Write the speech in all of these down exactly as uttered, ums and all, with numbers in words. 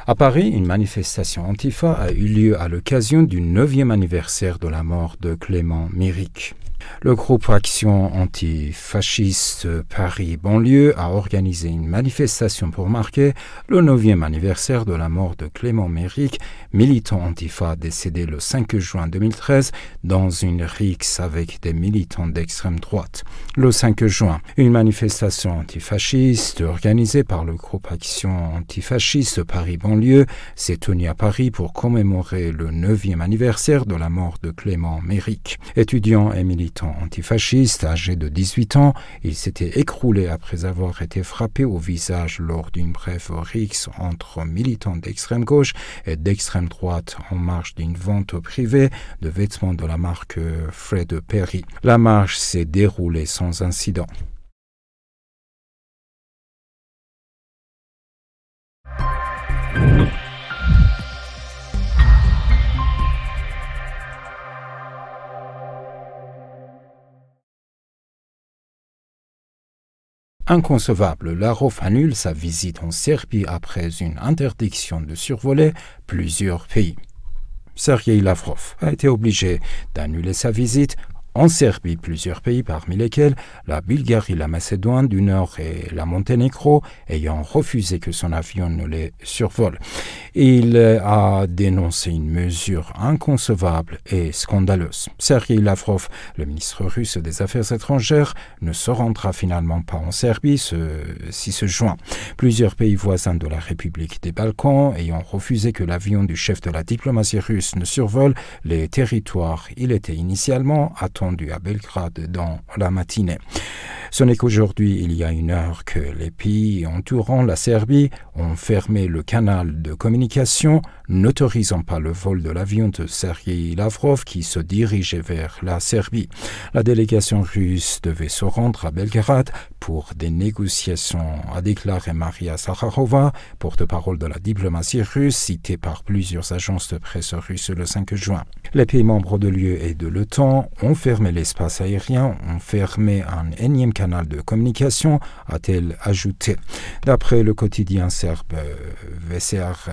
À Paris, une manifestation Antifa a eu lieu à l'occasion du neuvième anniversaire de la mort de Clément Méric. Le groupe Action antifasciste Paris Banlieue a organisé une manifestation pour marquer le neuvième anniversaire de la mort de Clément Méric, militant Antifa décédé le cinq juin deux mille treize dans une rixe avec des militants d'extrême droite. Le cinq juin, une manifestation antifasciste organisée par le groupe Action antifasciste Paris Banlieue s'est tenue à Paris pour commémorer le neuvième anniversaire de la mort de Clément Méric. Étudiant et militant antifasciste âgé de dix-huit ans, il s'était écroulé après avoir été frappé au visage lors d'une brève rixe entre militants d'extrême gauche et d'extrême droite en marge d'une vente privée de vêtements de la marque Fred Perry. La marche s'est déroulée sans incident. Inconcevable, Lavrov annule sa visite en Serbie après une interdiction de survoler plusieurs pays. Sergueï Lavrov a été obligé d'annuler sa visite en Serbie, plusieurs pays, parmi lesquels la Bulgarie, la Macédoine du Nord et la Monténégro, ayant refusé que son avion ne les survole. Il a dénoncé une mesure inconcevable et scandaleuse. Sergueï Lavrov, le ministre russe des Affaires étrangères, ne se rendra finalement pas en Serbie ce six juin. Plusieurs pays voisins de la République des Balkans ayant refusé que l'avion du chef de la diplomatie russe ne survole les territoires, il était initialement attendu à Belgrade dans la matinée. Ce n'est qu'aujourd'hui, il y a une heure, que les pays entourant la Serbie ont fermé le canal de communication, n'autorisant pas le vol de l'avion de Sergueï Lavrov qui se dirigeait vers la Serbie. La délégation russe devait se rendre à Belgrade pour des négociations, a déclaré Maria Zakharova, porte-parole de la diplomatie russe, citée par plusieurs agences de presse russes le cinq juin. Les pays membres de l'U E et de l'OTAN ont fermé l'espace aérien, ont fermé un énième canal de communication, a-t-elle ajouté. D'après le quotidien serbe Večernji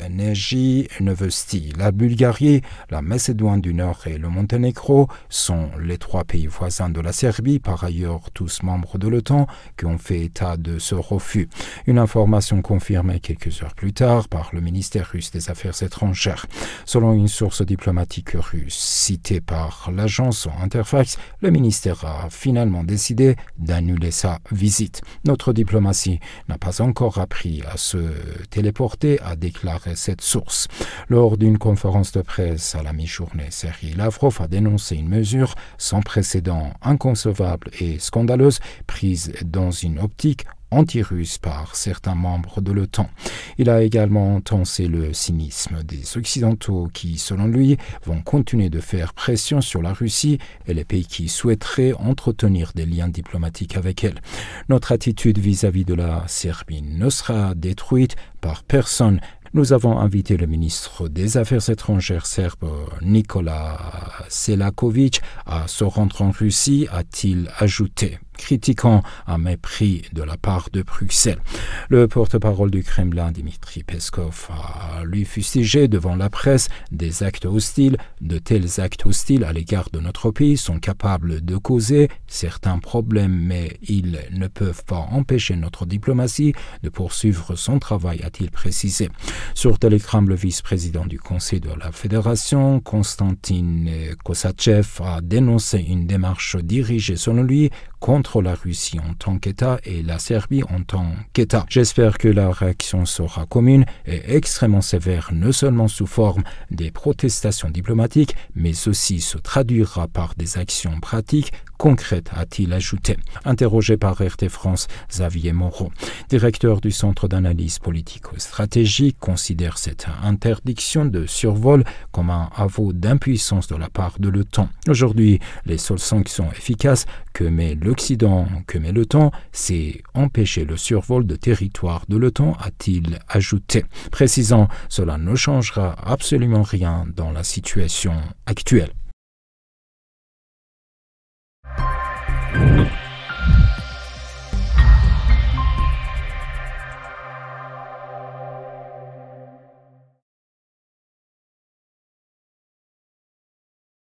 Novosti, la Bulgarie, la Macédoine du Nord et le Monténégro sont les trois pays voisins de la Serbie, par ailleurs tous membres de l'OTAN, qui ont fait état de ce refus. Une information confirmée quelques heures plus tard par le ministère russe des Affaires étrangères. Selon une source diplomatique russe citée par l'agence Interfax, le ministère a finalement décidé d'annuler sa visite. Notre diplomatie n'a pas encore appris à se téléporter, a déclaré cette source. Lors d'une conférence de presse à la mi-journée, Sergueï Lavrov a dénoncé une mesure sans précédent, inconcevable et scandaleuse, prise dans une optique anti-russe par certains membres de l'OTAN. Il a également tensé le cynisme des Occidentaux qui, selon lui, vont continuer de faire pression sur la Russie et les pays qui souhaiteraient entretenir des liens diplomatiques avec elle. Notre attitude vis-à-vis de la Serbie ne sera détruite par personne. Nous avons invité le ministre des Affaires étrangères serbe Nikola Selakovic à se rendre en Russie, a-t-il ajouté, critiquant un mépris de la part de Bruxelles. Le porte-parole du Kremlin, Dmitri Peskov, a lui fustigé devant la presse des actes hostiles. De tels actes hostiles à l'égard de notre pays sont capables de causer certains problèmes, mais ils ne peuvent pas empêcher notre diplomatie de poursuivre son travail, a-t-il précisé. Sur Telegram, le vice-président du Conseil de la Fédération, Konstantin Kosachev, a dénoncé une démarche dirigée, selon lui, contre la Russie en tant qu'État et la Serbie en tant qu'État. J'espère que la réaction sera commune et extrêmement sévère, non seulement sous forme des protestations diplomatiques, mais aussi se traduira par des actions pratiques concrète, a-t-il ajouté. Interrogé par R T France, Xavier Moreau, directeur du Centre d'analyse politico-stratégique, considère cette interdiction de survol comme un aveu d'impuissance de la part de l'OTAN. Aujourd'hui, les seules sanctions efficaces que met l'Occident, que met l'OTAN, c'est empêcher le survol de territoire de l'OTAN, a-t-il ajouté, précisant cela ne changera absolument rien dans la situation actuelle.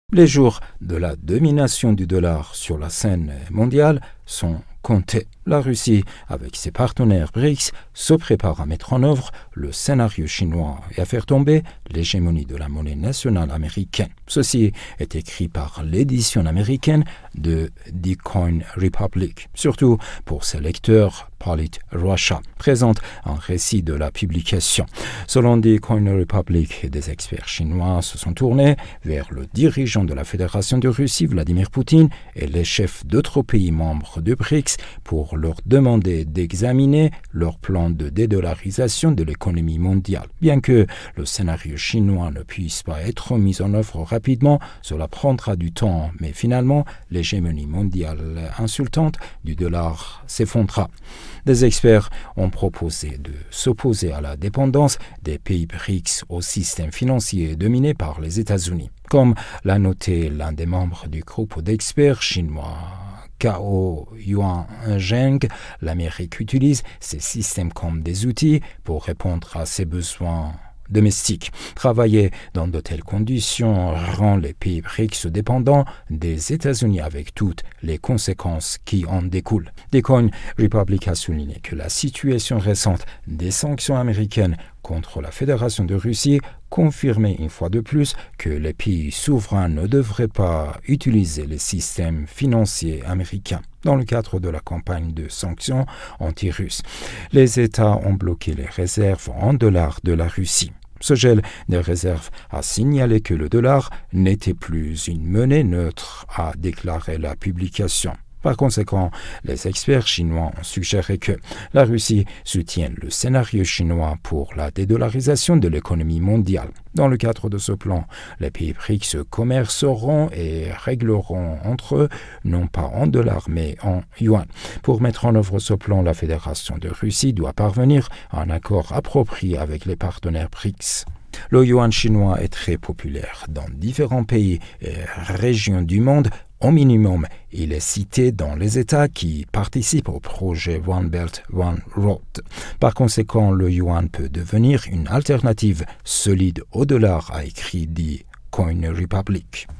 Les jours de la domination du dollar sur la scène mondiale sont comptés. La Russie, avec ses partenaires BRICS, se prépare à mettre en œuvre le scénario chinois et à faire tomber l'hégémonie de la monnaie nationale américaine. Ceci est écrit par l'édition américaine de The Coin Republic, surtout pour ses lecteurs Polit Russia, présente un récit de la publication. Selon The Coin Republic, des experts chinois se sont tournés vers le dirigeant de la Fédération de Russie, Vladimir Poutine, et les chefs d'autres pays membres de BRICS pour leur demander d'examiner leur plan de dédollarisation de l'économie mondiale. Bien que le scénario chinois ne puisse pas être mis en œuvre rapidement, cela prendra du temps, mais finalement, l'hégémonie mondiale insultante du dollar s'effondrera. Des experts ont proposé de s'opposer à la dépendance des pays BRICS au système financier dominé par les États-Unis. Comme l'a noté l'un des membres du groupe d'experts chinois, Cao Yuanzheng, l'Amérique utilise ces systèmes comme des outils pour répondre à ses besoins domestiques. Travailler dans de telles conditions rend les pays BRICS dépendants des États-Unis avec toutes les conséquences qui en découlent. The Coin Republic a souligné que la situation récente des sanctions américaines contre la Fédération de Russie confirmait une fois de plus que les pays souverains ne devraient pas utiliser les systèmes financiers américains. Dans le cadre de la campagne de sanctions anti-russes, les États ont bloqué les réserves en dollars de la Russie. Ce gel des réserves a signalé que le dollar n'était plus une monnaie neutre, a déclaré la publication. Par conséquent, les experts chinois ont suggéré que la Russie soutienne le scénario chinois pour la dédollarisation de l'économie mondiale. Dans le cadre de ce plan, les pays BRICS commerceront et régleront entre eux, non pas en dollars mais en yuan. Pour mettre en œuvre ce plan, la Fédération de Russie doit parvenir à un accord approprié avec les partenaires BRICS. Le yuan chinois est très populaire dans différents pays et régions du monde. Au minimum, il est cité dans les États qui participent au projet One Belt, One Road. Par conséquent, le yuan peut devenir une alternative solide au dollar, a écrit The Coin Republic.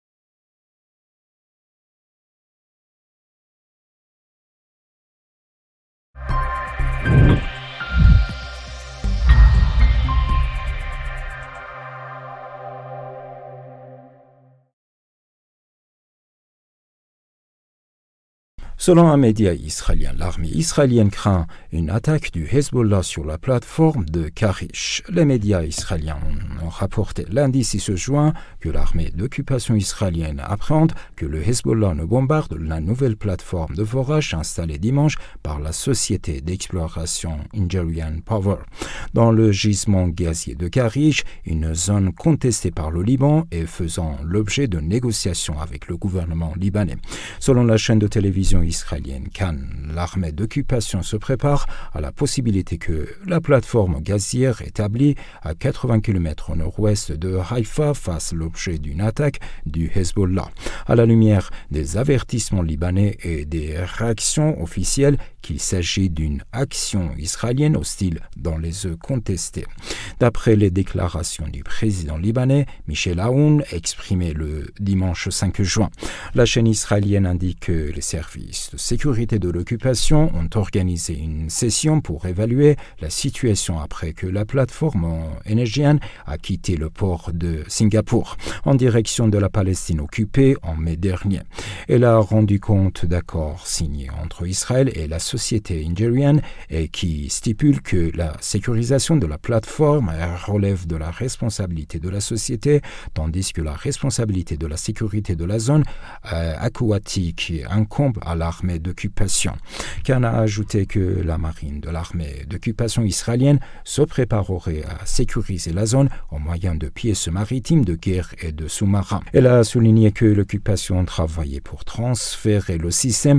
Selon un média israélien, l'armée israélienne craint une attaque du Hezbollah sur la plateforme de Karish. Les médias israéliens ont rapporté lundi six juin que l'armée d'occupation israélienne appréhende que le Hezbollah ne bombarde la nouvelle plateforme de forage installée dimanche par la société d'exploration Nigerian Power dans le gisement gazier de Karish, une zone contestée par le Liban et faisant l'objet de négociations avec le gouvernement libanais. Selon la chaîne de télévision israélienne Cannes, l'armée d'occupation se prépare à la possibilité que la plateforme gazière établie à quatre-vingts kilomètres au nord-ouest de Haïfa fasse l'objet d'une attaque du Hezbollah. À la lumière des avertissements libanais et des réactions officielles qu'il s'agit d'une action israélienne hostile dans les eaux contestées. D'après les déclarations du président libanais, Michel Aoun, exprimées le dimanche cinq juin, la chaîne israélienne indique que les services de sécurité de l'occupation ont organisé une session pour évaluer la situation après que la plateforme énergienne a quitté le port de Singapour en direction de la Palestine occupée en mai dernier. Elle a rendu compte d'accords signés entre Israël et la société nigériane et qui stipule que la sécurisation de la plateforme relève de la responsabilité de la société, tandis que la responsabilité de la sécurité de la zone euh, aquatique incombe à l'armée d'occupation. Khan a ajouté que la marine de l'armée d'occupation israélienne se préparerait à sécuriser la zone au moyen de pièces maritimes de guerre et de sous-marins. Elle a souligné que l'occupation travaillait pour transférer le système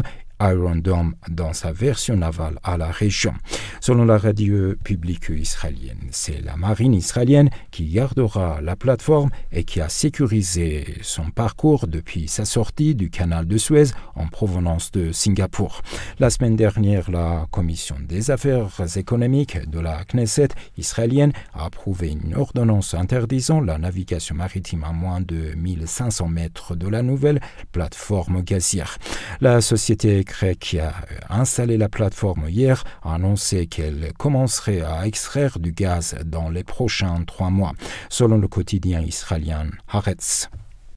Iron Dome dans sa version navale à la région. Selon la radio publique israélienne, c'est la marine israélienne qui gardera la plateforme et qui a sécurisé son parcours depuis sa sortie du canal de Suez en provenance de Singapour. La semaine dernière, la commission des affaires économiques de la Knesset israélienne a approuvé une ordonnance interdisant la navigation maritime à moins de mille cinq cents mètres de la nouvelle plateforme gazière. La société grecque qui a installé la plateforme hier a annoncé qu'elle commencerait à extraire du gaz dans les prochains trois mois, selon le quotidien israélien Haaretz.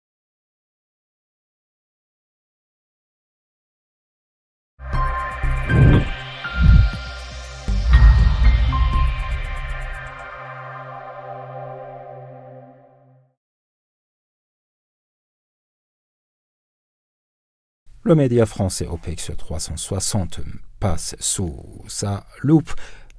Le média français OPEX trois cent soixante passe sous sa loupe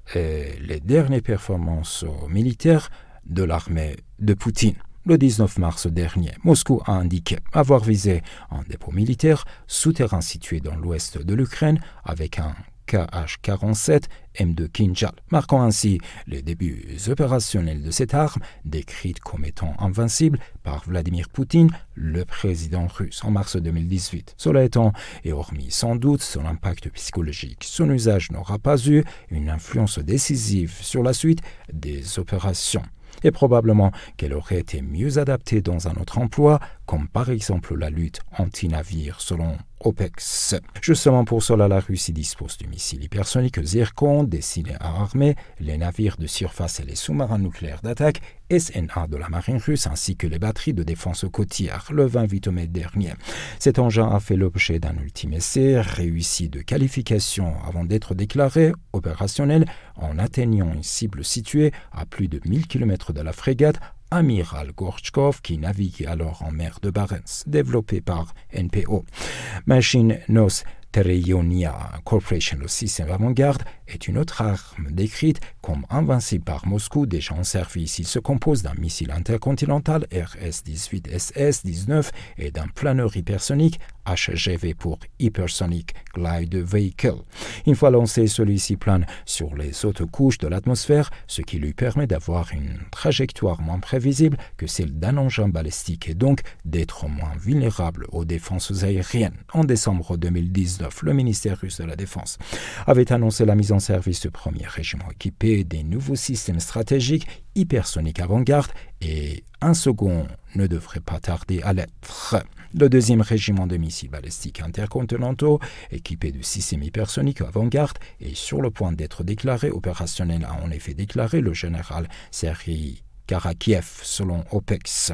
et les dernières performances militaires de l'armée de Poutine. Le dix-neuf mars dernier, Moscou a indiqué avoir visé un dépôt militaire souterrain situé dans l'ouest de l'Ukraine avec un K H quarante-sept M deux Kinjal, marquant ainsi les débuts opérationnels de cette arme, décrite comme étant invincible par Vladimir Poutine, le président russe, en mars deux mille dix-huit. Cela étant, et hormis sans doute son impact psychologique, son usage n'aura pas eu une influence décisive sur la suite des opérations. Et probablement qu'elle aurait été mieux adaptée dans un autre emploi, comme par exemple la lutte anti-navire selon OPEX. Justement pour cela, la Russie dispose du missile hypersonique Zircon destiné à armer les navires de surface et les sous-marins nucléaires d'attaque S N A de la marine russe ainsi que les batteries de défense côtière le vingt-huit mai dernier. Cet engin a fait l'objet d'un ultime essai réussi de qualification avant d'être déclaré opérationnel en atteignant une cible située à plus de mille kilomètres de la frégate Amiral Gorchkov qui navigue alors en mer de Barents, développé par N P O. Machine Nos Tereyonia Corporation, le système avant-garde, est une autre arme décrite comme invincible par Moscou déjà en service. Il se compose d'un missile intercontinental R S dix-huit S S dix-neuf et d'un planeur hypersonique H G V pour Hypersonic Glide Vehicle. Une fois lancé, celui-ci plane sur les hautes couches de l'atmosphère, ce qui lui permet d'avoir une trajectoire moins prévisible que celle d'un engin balistique et donc d'être moins vulnérable aux défenses aériennes. En décembre deux mille dix-neuf, le ministère russe de la Défense avait annoncé la mise en service du premier régiment équipé des nouveaux systèmes stratégiques hypersoniques avant-garde et un second ne devrait pas tarder à l'être. Le deuxième régiment de missiles balistiques intercontinentaux, équipé du système hypersonique avant-garde, est sur le point d'être déclaré opérationnel, a en effet déclaré le général Serhiy Karakiev, selon OPEX.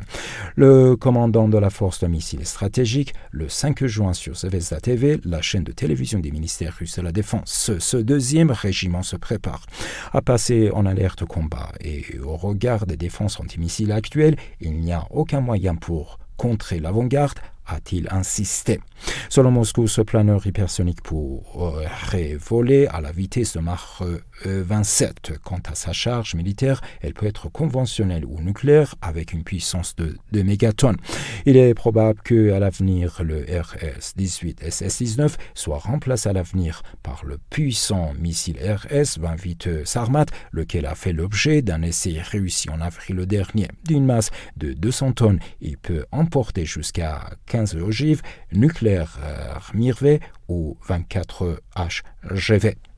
Le commandant de la force de missiles stratégiques, le cinq juin sur Zvezda T V, la chaîne de télévision des ministères russes de la Défense. Ce, ce deuxième régiment se prépare à passer en alerte combat et au regard des défenses antimissiles actuelles, il n'y a aucun moyen pour contrer l'avant-garde, a-t-il insisté. Selon Moscou, ce planeur hypersonique pourrait voler à la vitesse de Mach vingt-sept. Quant à sa charge militaire, elle peut être conventionnelle ou nucléaire avec une puissance de deux mégatonnes. Il est probable qu'à l'avenir, le R S dix-huit S S dix-neuf soit remplacé à l'avenir par le puissant missile R S vingt-huit Sarmat, lequel a fait l'objet d'un essai réussi en avril dernier. D'une masse de deux cents tonnes, il peut emporter jusqu'à quinze ogives nucléaires Mirvé ou vingt-quatre H G V.